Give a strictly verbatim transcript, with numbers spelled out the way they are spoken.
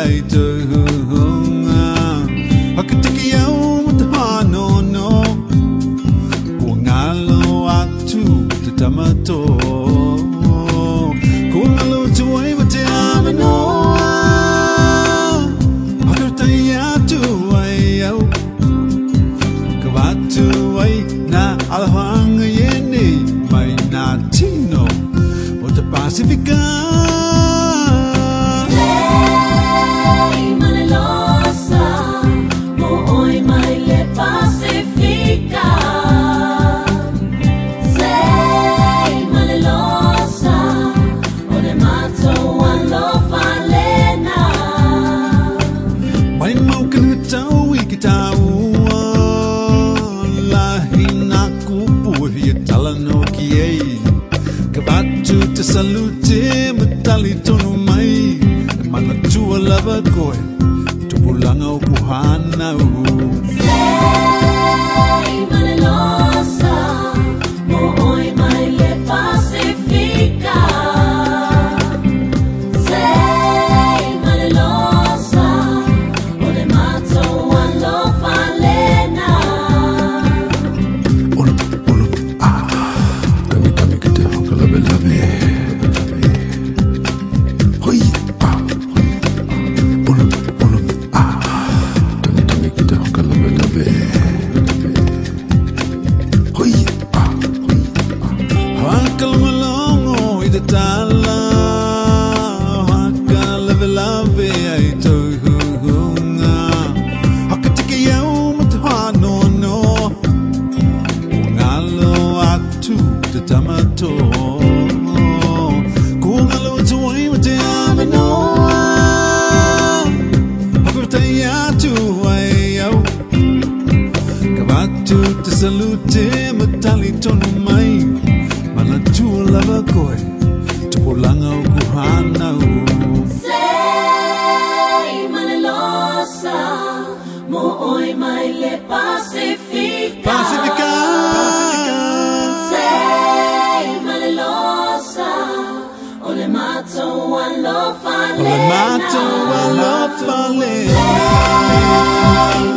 ai to hunga hakatiki au mutano no ngalo atu tamato ngalo tuai mate amano hakataya tu ai au kabatu ai na alhang yeni mai na tino o te Pacifica. Salute metali tonu mai mana tua lava koe tu pulanga o kuhana u Sei malelosa mo oi mai le Pacifica Sei malelosa o le mato alo falena Olo olo ah kami kami kita kalau belave Tala haka love love ai to hunga hakatiki au mutano no ngalo atu te tamato ngalo tuai mate amano hakataya tu ai au kabatu te salute metali tonu mai mana tu lava koe Pulanga o kuhana u Sei malelosa mo oi mai le Pacifica Pacifica Sei malelosa o le mato alo falena O le mato alo falena